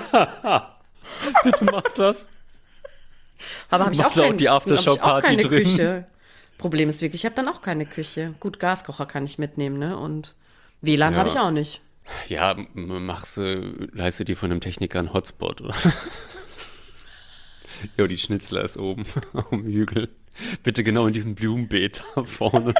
Bitte mach das. Aber habe ich auch die Aftershow-Party drin. Küche. Problem ist wirklich, ich habe dann auch keine Küche. Gut, Gaskocher kann ich mitnehmen, ne? Und WLAN habe ich auch nicht. Ja, leiste dir von einem Techniker einen Hotspot, oder? Jo, die Schnitzler ist oben auf dem Hügel. Bitte genau in diesem Blumenbeet da vorne.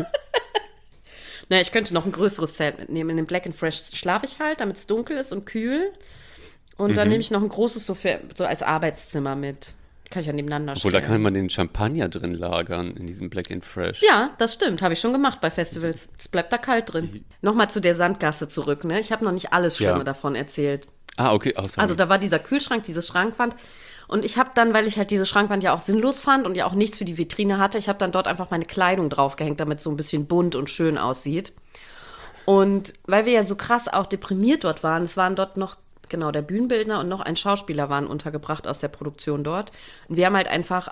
Naja, ich könnte noch ein größeres Zelt mitnehmen. In dem Black and Fresh schlafe ich halt, damit es dunkel ist und kühl. Und dann nehme ich noch ein großes so als Arbeitszimmer mit. Kann ich ja nebeneinander stellen. Obwohl, da kann man den Champagner drin lagern, in diesem Black and Fresh. Ja, das stimmt. Habe ich schon gemacht bei Festivals. Es bleibt da kalt drin. Nochmal zu der Sandgasse zurück, ne? Ich habe noch nicht alles Schlimme davon erzählt. Ah, okay. Also da war dieser Kühlschrank, diese Schrankwand. Und ich habe dann, weil ich halt diese Schrankwand ja auch sinnlos fand und ja auch nichts für die Vitrine hatte, ich habe dann dort einfach meine Kleidung draufgehängt, damit es so ein bisschen bunt und schön aussieht. Und weil wir ja so krass auch deprimiert dort waren, es waren dort noch, genau, der Bühnenbildner und noch ein Schauspieler waren untergebracht aus der Produktion dort. Und wir haben halt einfach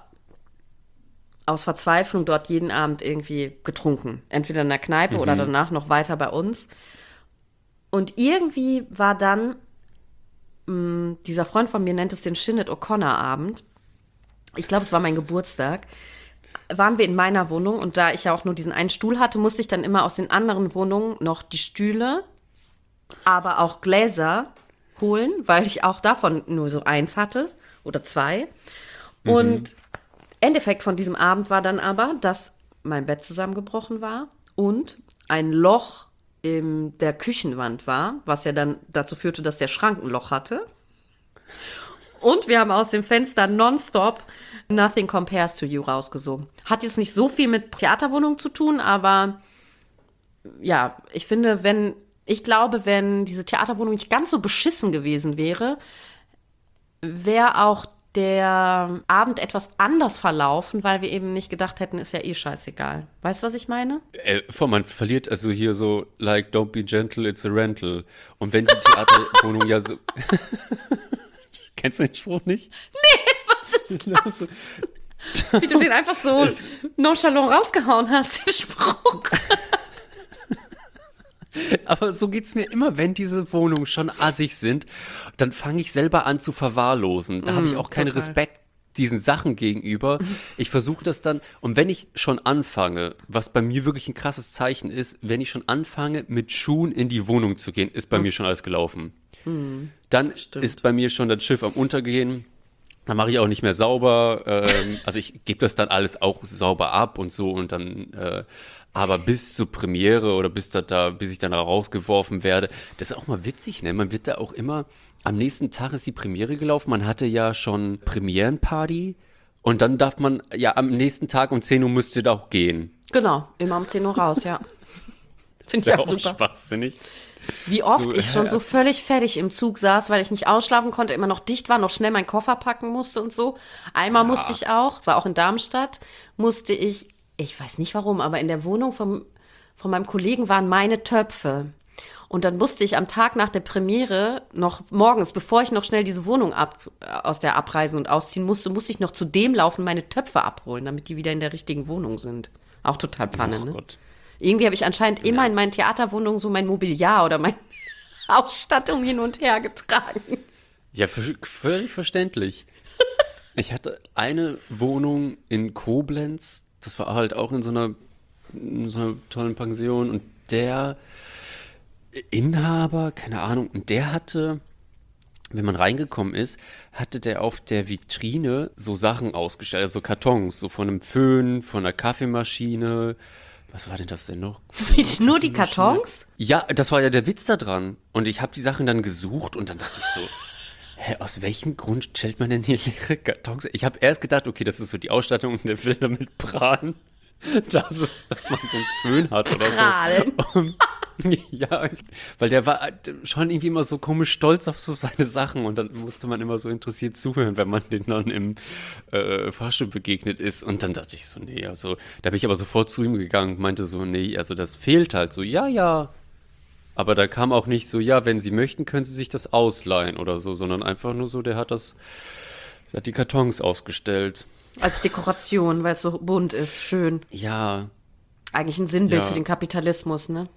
aus Verzweiflung dort jeden Abend irgendwie getrunken. Entweder in der Kneipe oder danach noch weiter bei uns. Und irgendwie war dann dieser Freund von mir nennt es den Sinead O'Connor-Abend. Ich glaube, es war mein Geburtstag. Waren wir in meiner Wohnung und da ich ja auch nur diesen einen Stuhl hatte, musste ich dann immer aus den anderen Wohnungen noch die Stühle, aber auch Gläser holen, weil ich auch davon nur so 1 hatte oder 2. Und Endeffekt von diesem Abend war dann aber, dass mein Bett zusammengebrochen war und ein Loch in der Küchenwand war, was ja dann dazu führte, dass der Schrank ein Loch hatte. Und wir haben aus dem Fenster nonstop Nothing Compares to You rausgesungen. Hat jetzt nicht so viel mit Theaterwohnung zu tun, aber ja, ich finde, wenn diese Theaterwohnung nicht ganz so beschissen gewesen wäre, wäre auch der Abend etwas anders verlaufen, weil wir eben nicht gedacht hätten, ist ja eh scheißegal. Weißt du, was ich meine? Man verliert also hier so, like, don't be gentle, it's a rental. Und wenn die Theaterwohnung ja so... Kennst du den Spruch nicht? Nee, was ist das? Wie du den einfach so nonchalant rausgehauen hast, den Spruch. Aber so geht's mir immer, wenn diese Wohnungen schon assig sind, dann fange ich selber an zu verwahrlosen. Da habe ich auch keinen Respekt diesen Sachen gegenüber. Ich versuche das dann, und wenn ich schon anfange, was bei mir wirklich ein krasses Zeichen ist, wenn ich schon anfange, mit Schuhen in die Wohnung zu gehen, ist bei mir schon alles gelaufen. Dann ist bei mir schon das Schiff am Untergehen. Dann mache ich auch nicht mehr sauber. Also ich gebe das dann alles auch sauber ab und so und dann aber bis zur Premiere oder bis ich dann rausgeworfen werde, das ist auch mal witzig, ne? Man wird da auch immer, am nächsten Tag ist die Premiere gelaufen, man hatte ja schon Premierenparty und dann darf man, ja am nächsten Tag um 10 Uhr müsst ihr da auch gehen. Genau, immer um 10 Uhr raus, ja. Finde ich auch super. Schwachsinnig. Wie oft ich schon so völlig fertig im Zug saß, weil ich nicht ausschlafen konnte, immer noch dicht war, noch schnell meinen Koffer packen musste und so. Einmal musste ich auch, es war auch in Darmstadt, ich weiß nicht warum, aber in der Wohnung von meinem Kollegen waren meine Töpfe. Und dann musste ich am Tag nach der Premiere noch morgens, bevor ich noch schnell diese Wohnung aus der abreisen und ausziehen musste ich noch zu dem laufen, meine Töpfe abholen, damit die wieder in der richtigen Wohnung sind. Auch total Panne, ne? Gott. Irgendwie habe ich anscheinend immer in meinen Theaterwohnungen so mein Mobiliar oder meine Ausstattung hin und her getragen. Ja, völlig verständlich. Ich hatte eine Wohnung in Koblenz, das war halt auch in so einer tollen Pension und der Inhaber, keine Ahnung, und der hatte, wenn man reingekommen ist, hatte der auf der Vitrine so Sachen ausgestellt, also so Kartons, so von einem Föhn, von einer Kaffeemaschine. Was war denn das denn noch? Nur die Kartons? Ja, das war ja der Witz da dran. Und ich habe die Sachen dann gesucht und dann dachte ich so, aus welchem Grund stellt man denn hier leere Kartons? Ich habe erst gedacht, okay, das ist so die Ausstattung und der will damit prahlen, dass man so einen Föhn hat oder so. Ja, weil der war schon irgendwie immer so komisch stolz auf so seine Sachen und dann musste man immer so interessiert zuhören, wenn man den dann im Fahrstuhl begegnet ist. Und dann dachte ich so, nee, also da bin ich aber sofort zu ihm gegangen und meinte so, nee, also das fehlt halt so, ja. Aber da kam auch nicht so, ja, wenn Sie möchten, können Sie sich das ausleihen oder so, sondern einfach nur so, der hat die Kartons ausgestellt. Als Dekoration, weil es so bunt ist, schön. Ja. Eigentlich ein Sinnbild Ja. für den Kapitalismus, ne?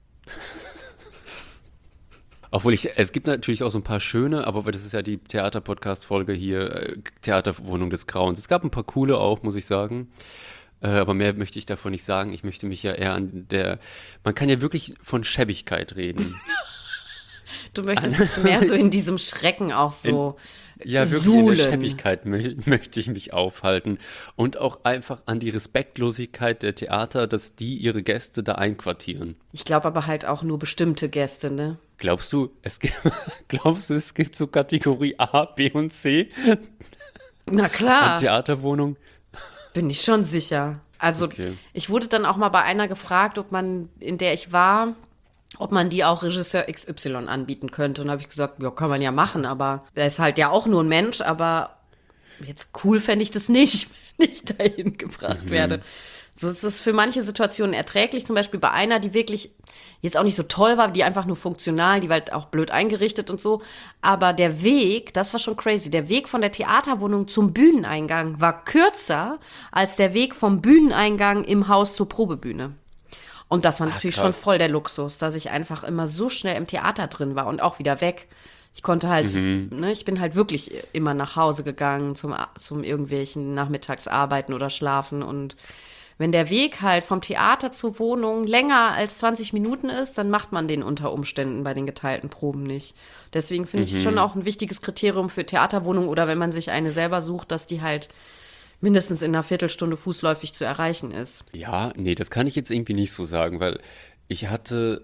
Obwohl es gibt natürlich auch so ein paar schöne, aber das ist ja die Theater-Podcast-Folge hier, Theaterwohnung des Grauens. Es gab ein paar coole auch, muss ich sagen. Aber mehr möchte ich davon nicht sagen. Ich möchte mich ja eher man kann ja wirklich von Schäbigkeit reden. Du möchtest dich mehr so in diesem Schrecken auch so Ja, wirklich suhlen. in der Schäbigkeit möchte ich mich aufhalten. Und auch einfach an die Respektlosigkeit der Theater, dass die ihre Gäste da einquartieren. Ich glaube aber halt auch nur bestimmte Gäste, ne? Glaubst du, es gibt so Kategorie A, B und C Na an klar, Theaterwohnungen? bin ich schon sicher. Also Okay. ich wurde dann auch mal bei einer gefragt, in der ich war, ob man die auch Regisseur XY anbieten könnte. Und habe ich gesagt, ja, kann man ja machen, aber er ist halt ja auch nur ein Mensch, aber jetzt cool fände ich das nicht, wenn ich dahin gebracht werde. So ist es für manche Situationen erträglich, zum Beispiel bei einer, die wirklich jetzt auch nicht so toll war, die einfach nur funktional, die war halt auch blöd eingerichtet und so. Aber der Weg, das war schon crazy, der Weg von der Theaterwohnung zum Bühneneingang war kürzer als der Weg vom Bühneneingang im Haus zur Probebühne. Und das war natürlich schon krass. voll der Luxus, dass ich einfach immer so schnell im Theater drin war und auch wieder weg. Ich konnte halt, ne, ich bin halt wirklich immer nach Hause gegangen zum irgendwelchen Nachmittagsarbeiten oder Schlafen. Und wenn der Weg halt vom Theater zur Wohnung länger als 20 Minuten ist, dann macht man den unter Umständen bei den geteilten Proben nicht. Deswegen finde ich es schon auch ein wichtiges Kriterium für Theaterwohnungen oder wenn man sich eine selber sucht, dass die halt mindestens in einer Viertelstunde fußläufig zu erreichen ist. Ja, nee, das kann ich jetzt irgendwie nicht so sagen, weil ich hatte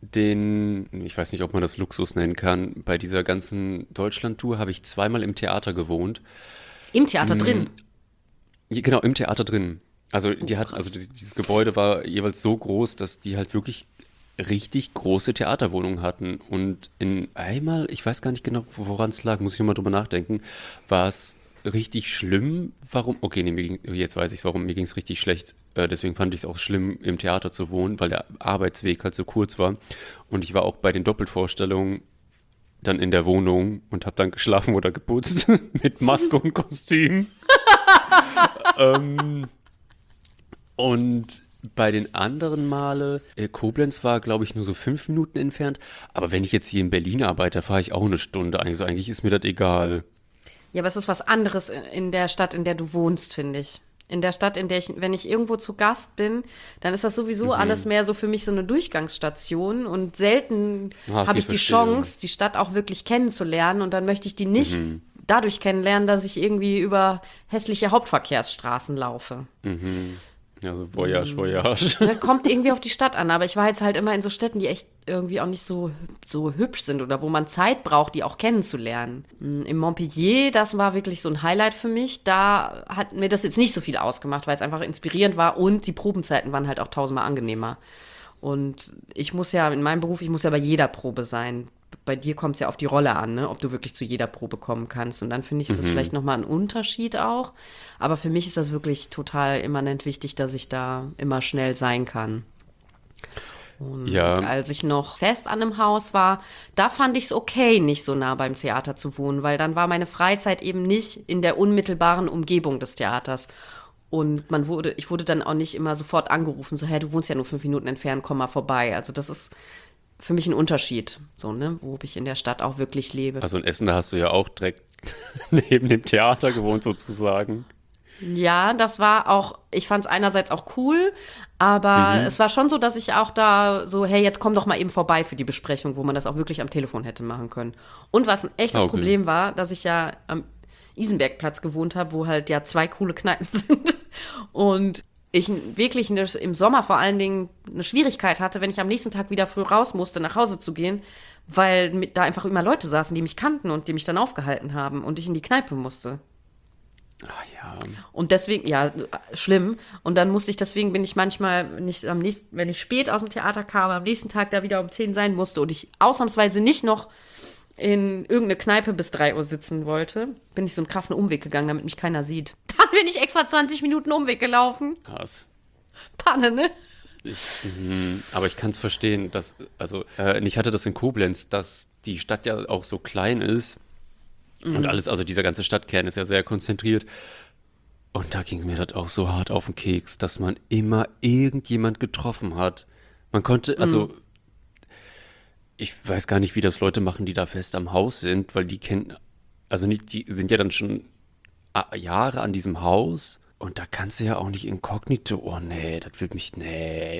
ich weiß nicht, ob man das Luxus nennen kann, bei dieser ganzen Deutschland-Tour habe ich zweimal im Theater gewohnt. Im Theater drin. Ja, genau, im Theater drin. Also dieses Gebäude war jeweils so groß, dass die halt wirklich richtig große Theaterwohnungen hatten. Und in einmal, ich weiß gar nicht genau, woran es lag, muss ich nochmal drüber nachdenken, war es richtig schlimm. Warum? Okay, nee, jetzt weiß ich warum. Mir ging es richtig schlecht. Deswegen fand ich es auch schlimm, im Theater zu wohnen, weil der Arbeitsweg halt so kurz war. Und ich war auch bei den Doppelvorstellungen dann in der Wohnung und habe dann geschlafen oder geputzt mit Maske und Kostüm. Und bei den anderen Male, Koblenz war, glaube ich, nur so 5 Minuten entfernt. Aber wenn ich jetzt hier in Berlin arbeite, fahre ich auch eine Stunde. Also eigentlich ist mir das egal. Ja, aber es ist was anderes in der Stadt, in der du wohnst, finde ich. In der Stadt, wenn ich irgendwo zu Gast bin, dann ist das sowieso alles mehr so für mich so eine Durchgangsstation und selten habe ich die Chance, die Stadt auch wirklich kennenzulernen und dann möchte ich die nicht dadurch kennenlernen, dass ich irgendwie über hässliche Hauptverkehrsstraßen laufe. Ja, so Voyage, Voyage. Das kommt irgendwie auf die Stadt an, aber ich war jetzt halt immer in so Städten, die echt irgendwie auch nicht so hübsch sind oder wo man Zeit braucht, die auch kennenzulernen. Im Montpellier, das war wirklich so ein Highlight für mich. Da hat mir das jetzt nicht so viel ausgemacht, weil es einfach inspirierend war und die Probenzeiten waren halt auch tausendmal angenehmer. Und ich muss ja in meinem Beruf, ich muss ja bei jeder Probe sein. Bei dir kommt es ja auf die Rolle an, ne? Ob du wirklich zu jeder Probe kommen kannst. Und dann finde ich, ist das vielleicht nochmal ein Unterschied auch. Aber für mich ist das wirklich total immanent wichtig, dass ich da immer schnell sein kann. Und Ja. als ich noch fest an einem Haus war, da fand ich es okay, nicht so nah beim Theater zu wohnen, weil dann war meine Freizeit eben nicht in der unmittelbaren Umgebung des Theaters. Und ich wurde dann auch nicht immer sofort angerufen, so, hey, du wohnst ja nur 5 Minuten entfernt, komm mal vorbei. Also das ist für mich ein Unterschied, so, ne, wo ich in der Stadt auch wirklich lebe. Also in Essen, da hast du ja auch direkt neben dem Theater gewohnt sozusagen. Ja, das war auch, ich fand es einerseits auch cool, aber es war schon so, dass ich auch da so, hey, jetzt komm doch mal eben vorbei für die Besprechung, wo man das auch wirklich am Telefon hätte machen können. Und was ein echtes Okay. Problem war, dass ich ja am Isenbergplatz gewohnt habe, wo halt ja 2 coole Kneipen sind. Und ich wirklich im Sommer vor allen Dingen eine Schwierigkeit hatte, wenn ich am nächsten Tag wieder früh raus musste, nach Hause zu gehen, weil da einfach immer Leute saßen, die mich kannten und die mich dann aufgehalten haben und ich in die Kneipe musste. Ah ja. Und deswegen, ja, schlimm. Und dann bin ich manchmal nicht wenn ich spät aus dem Theater kam, am nächsten Tag da wieder um 10 sein musste und ich ausnahmsweise nicht noch in irgendeine Kneipe bis 3 Uhr sitzen wollte, bin ich so einen krassen Umweg gegangen, damit mich keiner sieht. Dann bin ich extra 20 Minuten Umweg gelaufen. Krass. Panne, ne? Aber ich kann es verstehen, ich hatte das in Koblenz, dass die Stadt ja auch so klein ist und alles, also dieser ganze Stadtkern ist ja sehr konzentriert. Und da ging mir das auch so hart auf den Keks, dass man immer irgendjemand getroffen hat. Man konnte, also ich weiß gar nicht, wie das Leute machen, die da fest am Haus sind, weil die kennen, also nicht, die sind ja dann schon Jahre an diesem Haus und da kannst du ja auch nicht inkognito, oh nee, das wird mich, nee,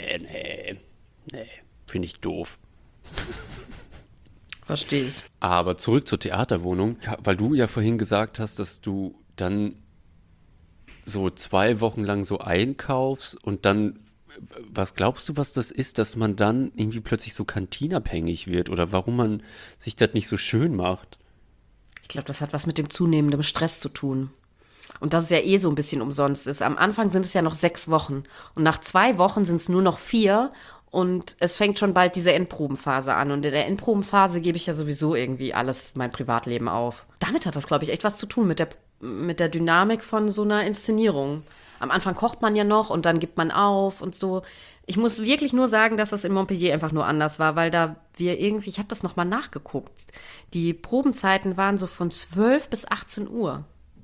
finde ich doof. Verstehe ich. Aber zurück zur Theaterwohnung, weil du ja vorhin gesagt hast, dass du dann so 2 Wochen lang so einkaufst und dann, was glaubst du, was das ist, dass man dann irgendwie plötzlich so kantinabhängig wird oder warum man sich das nicht so schön macht? Ich glaube, das hat was mit dem zunehmenden Stress zu tun. Und dass es ja eh so ein bisschen umsonst ist. Am Anfang sind es ja noch 6 Wochen. Und nach 2 Wochen sind es nur noch 4. Und es fängt schon bald diese Endprobenphase an. Und in der Endprobenphase gebe ich ja sowieso irgendwie alles, mein Privatleben auf. Damit hat das, glaube ich, echt was zu tun mit der Dynamik von so einer Inszenierung. Am Anfang kocht man ja noch und dann gibt man auf und so. Ich muss wirklich nur sagen, dass das in Montpellier einfach nur anders war, weil ich habe das nochmal nachgeguckt. Die Probenzeiten waren so von 12 bis 18 Uhr.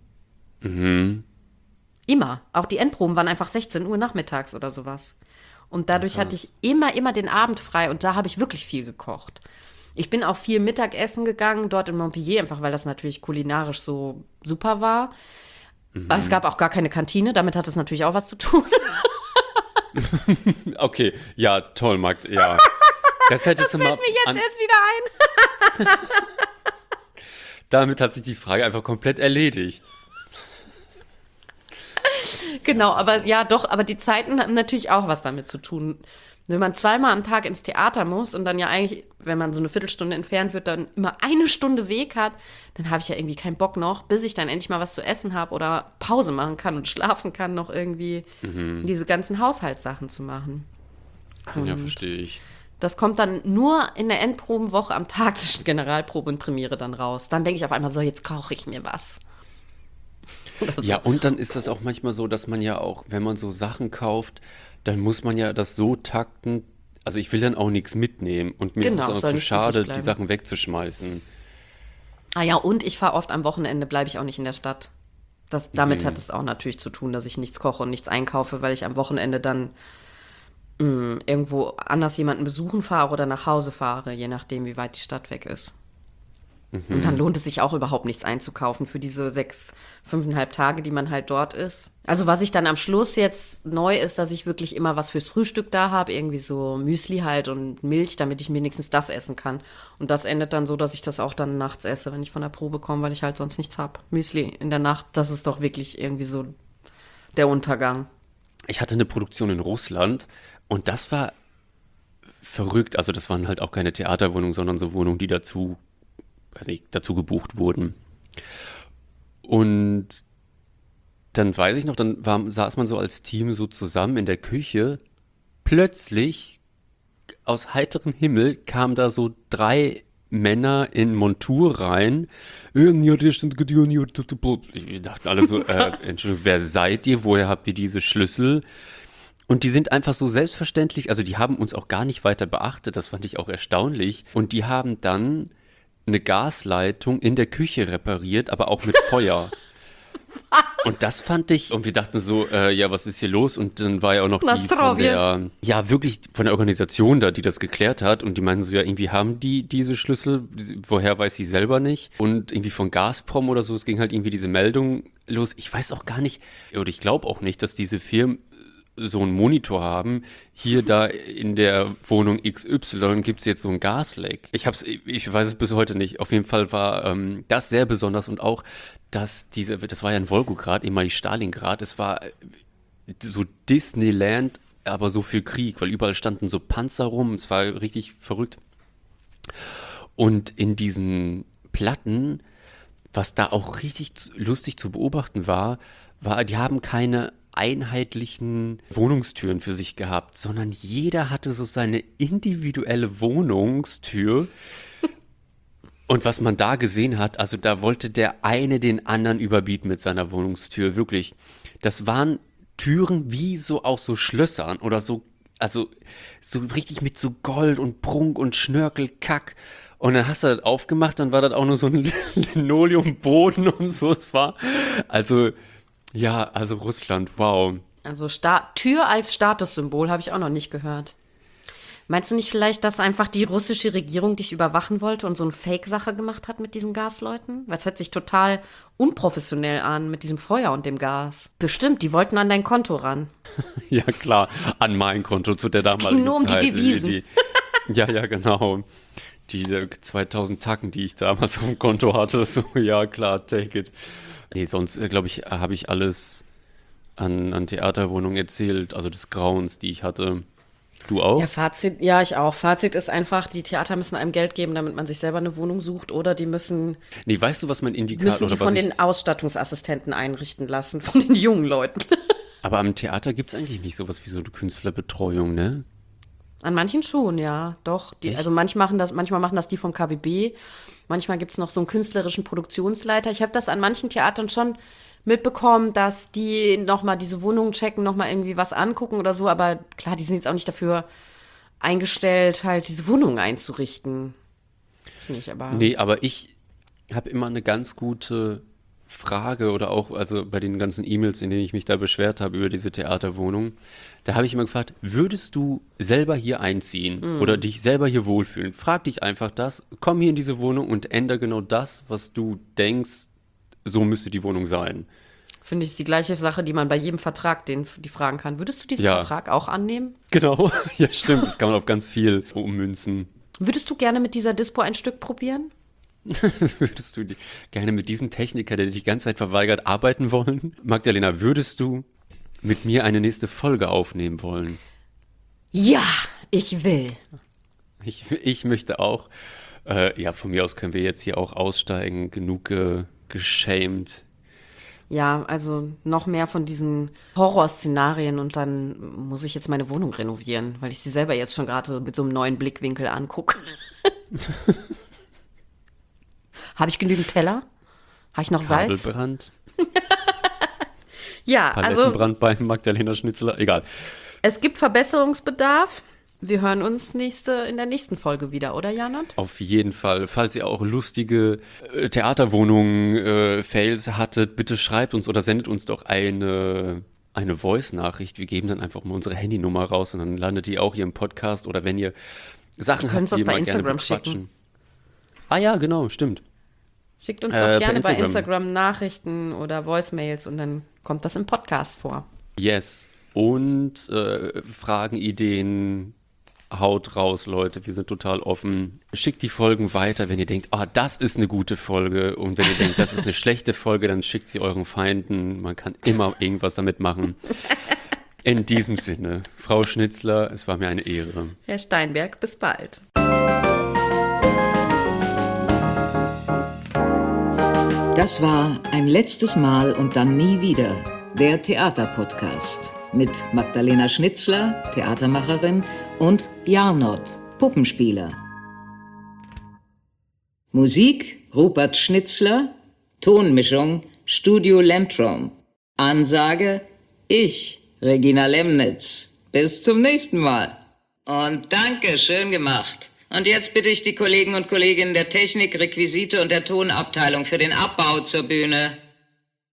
Immer. Auch die Endproben waren einfach 16 Uhr nachmittags oder sowas. Und dadurch hatte ich immer den Abend frei und da habe ich wirklich viel gekocht. Ich bin auch viel Mittagessen gegangen, dort in Montpellier, einfach weil das natürlich kulinarisch so super war. Es gab auch gar keine Kantine, damit hat es natürlich auch was zu tun. Okay, ja, toll, Magd, ja. Das hättest du mal. Fällt mir jetzt erst wieder ein. Damit hat sich die Frage einfach komplett erledigt. Genau, aber ja doch, aber die Zeiten haben natürlich auch was damit zu tun. Wenn man 2-mal am Tag ins Theater muss und dann ja eigentlich, wenn man so eine Viertelstunde entfernt wird, dann immer 1 Stunde Weg hat, dann habe ich ja irgendwie keinen Bock noch, bis ich dann endlich mal was zu essen habe oder Pause machen kann und schlafen kann, noch irgendwie diese ganzen Haushaltssachen zu machen. Ja, verstehe ich. Das kommt dann nur in der Endprobenwoche am Tag zwischen Generalprobe und Premiere dann raus. Dann denke ich auf einmal so, jetzt koche ich mir was. Ja, und dann ist das auch manchmal so, dass man ja auch, wenn man so Sachen kauft, dann muss man ja das so takten. Also ich will dann auch nichts mitnehmen und mir Genau, ist es soll auch zu nicht schade, übrig die bleiben. Sachen wegzuschmeißen. Ah ja, und ich fahre oft am Wochenende, bleibe ich auch nicht in der Stadt. Damit hat es auch natürlich zu tun, dass ich nichts koche und nichts einkaufe, weil ich am Wochenende dann irgendwo anders jemanden besuchen fahre oder nach Hause fahre, je nachdem, wie weit die Stadt weg ist. Und dann lohnt es sich auch überhaupt nichts einzukaufen für diese 5,5 Tage, die man halt dort ist. Also was ich dann am Schluss jetzt neu ist, dass ich wirklich immer was fürs Frühstück da habe, irgendwie so Müsli halt und Milch, damit ich wenigstens das essen kann. Und das endet dann so, dass ich das auch dann nachts esse, wenn ich von der Probe komme, weil ich halt sonst nichts habe. Müsli in der Nacht, das ist doch wirklich irgendwie so der Untergang. Ich hatte eine Produktion in Russland und das war verrückt. Also das waren halt auch keine Theaterwohnungen, sondern so Wohnungen, die dazu gebucht wurden. Und dann weiß ich noch, saß man so als Team so zusammen in der Küche. Plötzlich aus heiterem Himmel kamen da so 3 Männer in Montur rein. Ich dachten alle so, Entschuldigung, wer seid ihr? Woher habt ihr diese Schlüssel? Und die sind einfach so selbstverständlich, also die haben uns auch gar nicht weiter beachtet, das fand ich auch erstaunlich. Und die haben dann eine Gasleitung in der Küche repariert, aber auch mit Feuer. Und das fand ich, und wir dachten so, ja, was ist hier los? Und dann war ja auch noch die von der, ja, wirklich von der Organisation da, die das geklärt hat. Und die meinten so, ja, irgendwie haben die diese Schlüssel, woher weiß sie selber nicht. Und irgendwie von Gazprom oder so, es ging halt irgendwie diese Meldung los. Ich weiß auch gar nicht, oder ich glaube auch nicht, dass diese Firmen so einen Monitor haben, hier da in der Wohnung XY gibt es jetzt so ein Gasleck. Ich weiß es bis heute nicht. Auf jeden Fall war das sehr besonders und auch, dass das war ja in Wolgograd, ehemalig Stalingrad, es war so Disneyland, aber so viel Krieg, weil überall standen so Panzer rum, es war richtig verrückt. Und in diesen Platten, was da auch richtig lustig zu beobachten war, die haben keine einheitlichen Wohnungstüren für sich gehabt, sondern jeder hatte so seine individuelle Wohnungstür. Und was man da gesehen hat, also da wollte der eine den anderen überbieten mit seiner Wohnungstür, wirklich. Das waren Türen wie so auch so Schlössern oder so, also so richtig mit so Gold und Prunk und Schnörkelkack. Und dann hast du das aufgemacht, dann war das auch nur so ein Linoleumboden und so. Es war, also Russland, wow. Also Tür als Statussymbol habe ich auch noch nicht gehört. Meinst du nicht vielleicht, dass einfach die russische Regierung dich überwachen wollte und so eine Fake-Sache gemacht hat mit diesen Gasleuten? Weil es hört sich total unprofessionell an mit diesem Feuer und dem Gas. Bestimmt, die wollten an dein Konto ran. Ja klar, an mein Konto zu der damaligen Zeit. Es ging nur um die Devisen. Ja, genau. Die 2000 Tacken, die ich damals auf dem Konto hatte. So, ja klar, take it. Nee, sonst, glaube ich, habe ich alles an Theaterwohnungen erzählt, also des Grauens, die ich hatte. Du auch? Ja, ich auch. Fazit ist einfach, die Theater müssen einem Geld geben, damit man sich selber eine Wohnung sucht, oder die müssen weißt du, was mein Indikator die von den Ausstattungsassistenten einrichten lassen, von den jungen Leuten. Aber am Theater gibt es eigentlich nicht sowas wie so eine Künstlerbetreuung, ne? An manchen schon, ja, doch. Also manchmal machen das die vom KBB, manchmal gibt es noch so einen künstlerischen Produktionsleiter. Ich habe das an manchen Theatern schon mitbekommen, dass die nochmal diese Wohnungen checken, nochmal irgendwie was angucken oder so, aber klar, die sind jetzt auch nicht dafür eingestellt, halt diese Wohnungen einzurichten. Das nicht, aber... Nee, aber ich habe immer eine ganz gute Frage oder auch, also bei den ganzen E-Mails, in denen ich mich da beschwert habe über diese Theaterwohnung, da habe ich immer gefragt, würdest du selber hier einziehen oder dich selber hier wohlfühlen? Frag dich einfach das, komm hier in diese Wohnung und ändere genau das, was du denkst, so müsste die Wohnung sein. Finde ich die gleiche Sache, die man bei jedem Vertrag, den die fragen kann. Würdest du diesen Vertrag auch annehmen? Genau, ja stimmt, das kann man auf ganz viel ummünzen. Würdest du gerne mit dieser Dispo ein Stück probieren? Würdest du gerne mit diesem Techniker, der dich die ganze Zeit verweigert, arbeiten wollen? Magdalena, würdest du mit mir eine nächste Folge aufnehmen wollen? Ja, ich will. Ich möchte auch. Von mir aus können wir jetzt hier auch aussteigen. Genug geschämt. Ja, also noch mehr von diesen Horrorszenarien und dann muss ich jetzt meine Wohnung renovieren, weil ich sie selber jetzt schon gerade mit so einem neuen Blickwinkel angucke. Habe ich genügend Teller? Habe ich noch Salz? Kabelbrand? Ja, also Palettenbrand bei Magdalena Schnitzler, egal. Es gibt Verbesserungsbedarf. Wir hören uns in der nächsten Folge wieder, oder Janot? Auf jeden Fall. Falls ihr auch lustige Theaterwohnungen-Fails hattet, bitte schreibt uns oder sendet uns doch eine Voice-Nachricht. Wir geben dann einfach mal unsere Handynummer raus und dann landet die auch hier im Podcast. Oder wenn ihr Sachen habt, die ihr mal gerne bequatschen. Ah ja, genau, stimmt. Schickt uns doch gerne bei Instagram Nachrichten oder Voicemails und dann kommt das im Podcast vor. Yes. Und Fragen, Ideen, haut raus, Leute. Wir sind total offen. Schickt die Folgen weiter, wenn ihr denkt, das ist eine gute Folge. Und wenn ihr denkt, das ist eine schlechte Folge, dann schickt sie euren Feinden. Man kann immer irgendwas damit machen. In diesem Sinne, Frau Schnitzler, es war mir eine Ehre. Herr Steinberg, bis bald. Das war Ein letztes Mal und dann nie wieder, der Theaterpodcast. mit Magdalena Schnitzler, Theatermacherin, und Jarnot, Puppenspieler. Musik Rupert Schnitzler, Tonmischung Studio Lentrum. Ansage ich, Regina Lemnitz. Bis zum nächsten Mal. Und danke, schön gemacht. Und jetzt bitte ich die Kollegen und Kolleginnen der Technik, Requisite und der Tonabteilung für den Abbau zur Bühne.